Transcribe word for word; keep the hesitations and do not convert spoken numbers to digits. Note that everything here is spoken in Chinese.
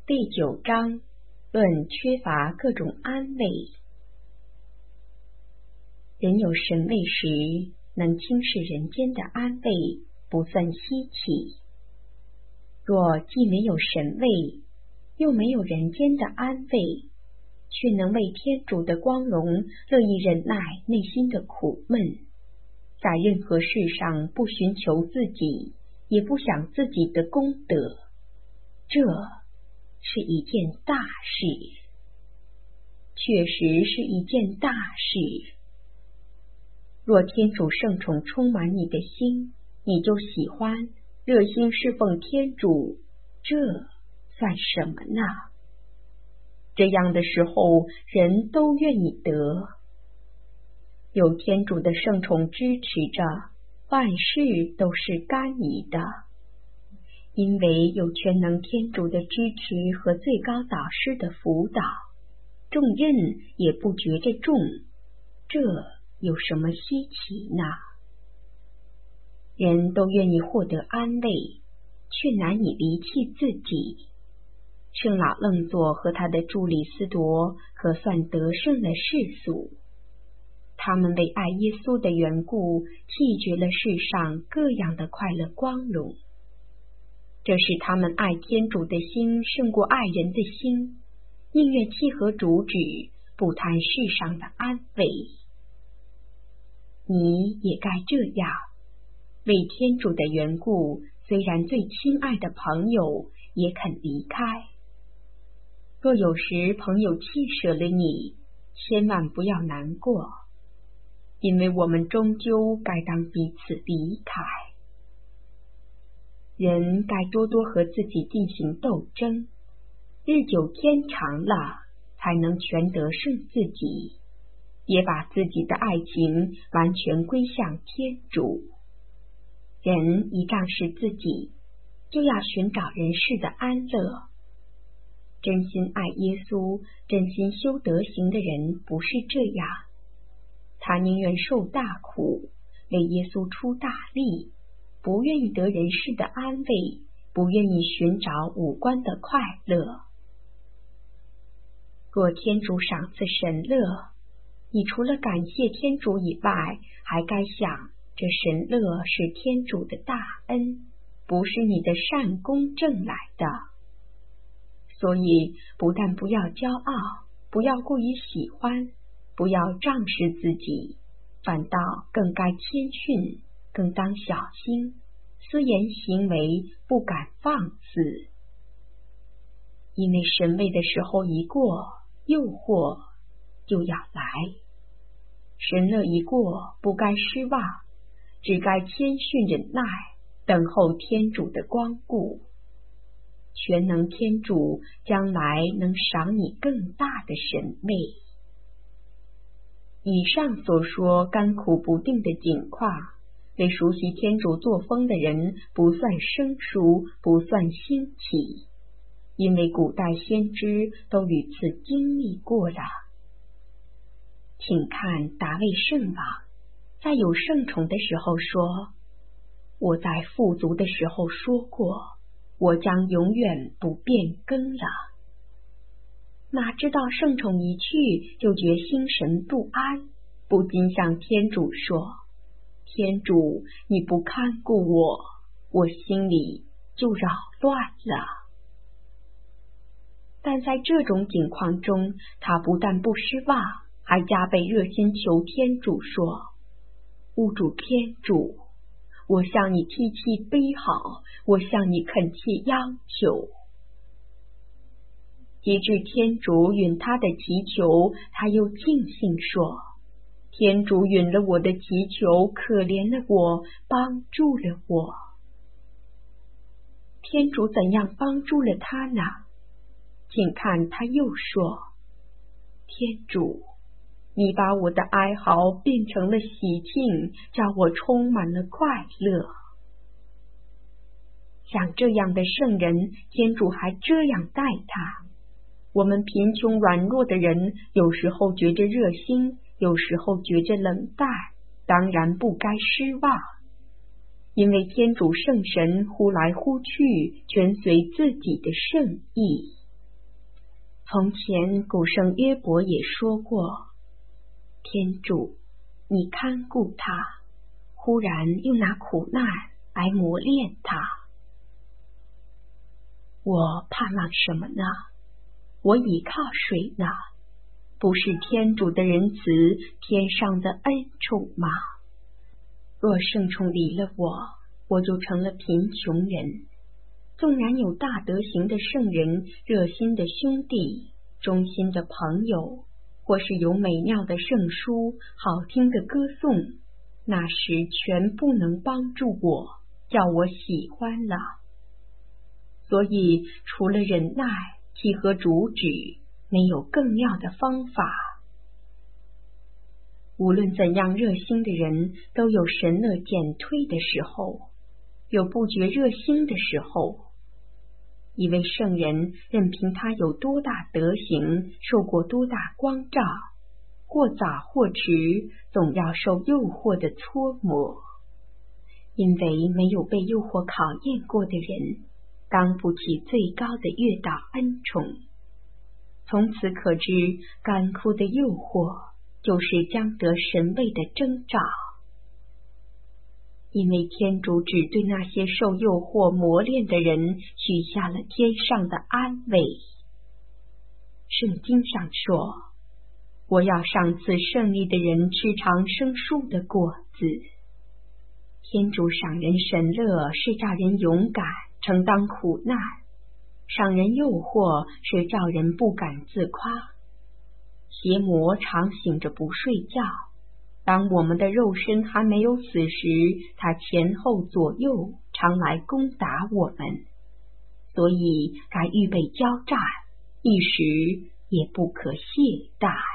第九章论缺乏各种安慰。人有神位时，能轻视人间的安慰，不算稀奇。若既没有神位，又没有人间的安慰，却能为天主的光荣乐意忍耐内心的苦闷，在任何事上不寻求自己，也不想自己的功德，这是一件大事，确实是一件大事。若天主圣宠充满你的心，你就喜欢热心侍奉天主，这算什么呢？这样的时候，人都愿意得。有天主的圣宠支持着，万事都是甘饴的。因为有全能天主的支持和最高导师的辅导，重任也不觉着重，这有什么稀奇呢？人都愿意获得安慰，却难以离弃自己。圣老楞佐和他的助理司铎可算得胜了世俗，他们为爱耶稣的缘故，弃绝了世上各样的快乐光荣。这是他们爱天主的心胜过爱人的心，宁愿契合主旨，不贪世上的安慰。你也该这样，为天主的缘故，虽然最亲爱的朋友也肯离开。若有时朋友弃舍了你，千万不要难过，因为我们终究该当彼此离开。人该多多和自己进行斗争，日久天长了，才能全得胜自己。别把自己的爱情完全归向天主。人一仗势自己，就要寻找人世的安乐。真心爱耶稣、真心修德行的人不是这样，他宁愿受大苦，为耶稣出大力，不愿意得人世的安慰，不愿意寻找五官的快乐。若天主赏赐神乐，你除了感谢天主以外，还该想这神乐是天主的大恩，不是你的善功挣来的。所以不但不要骄傲，不要过于喜欢，不要仗势自己，反倒更该谦逊，更当小心，思言行为不敢放肆。因为神位的时候一过，诱惑就要来。神乐一过，不该失望，只该谦逊忍耐，等候天主的光顾。全能天主将来能赏你更大的神位。以上所说甘苦不定的景况，为熟悉天主作风的人不算生疏，不算新奇，因为古代先知都屡次经历过了。请看达味圣王，在有圣宠的时候说：我在富足的时候说过，我将永远不变更了。哪知道圣宠一去，就觉心神不安，不禁向天主说：天主，你不看顾我，我心里就扰乱了。但在这种境况中，他不但不失望，还加倍热心求天主说：吾主天主，我向你提起悲号，我向你恳切央求。及至天主允他的祈求，他又尽兴说：天主允了我的祈求，可怜了我，帮助了我。天主怎样帮助了他呢？请看他又说：天主，你把我的哀嚎变成了喜庆，叫我充满了快乐。像这样的圣人，天主还这样待他。我们贫穷软弱的人，有时候觉着热心，有时候觉着冷淡，当然不该失望。因为天主圣神忽来忽去，全随自己的圣意。 从前古圣约伯也说过，天主，你看顾他，忽然又拿苦难来磨练他。我盼望什么呢？我倚靠谁呢？不是天主的仁慈，天上的恩宠吗？若圣宠离了我，我就成了贫穷人。纵然有大德行的圣人、热心的兄弟、忠心的朋友，或是有美妙的圣书、好听的歌颂，那时全不能帮助我，叫我喜欢了。所以除了忍耐、契合主旨，没有更妙的方法。无论怎样热心的人，都有神乐减退的时候，有不觉热心的时候。一位圣人，任凭他有多大德行，受过多大光照，或早或迟，总要受诱惑的搓磨。因为没有被诱惑考验过的人，当不起最高的月岛恩宠。从此可知，干枯的诱惑就是将得神位的征兆。因为天主只对那些受诱惑磨练的人许下了天上的安慰。圣经上说，我要赏赐胜利的人吃长生树的果子。天主赏人神乐，是叫人勇敢承当苦难；赏人诱惑，是叫人不敢自夸。邪魔常醒着不睡觉，当我们的肉身还没有死时，他前后左右常来攻打我们，所以该预备交战，一时也不可懈怠。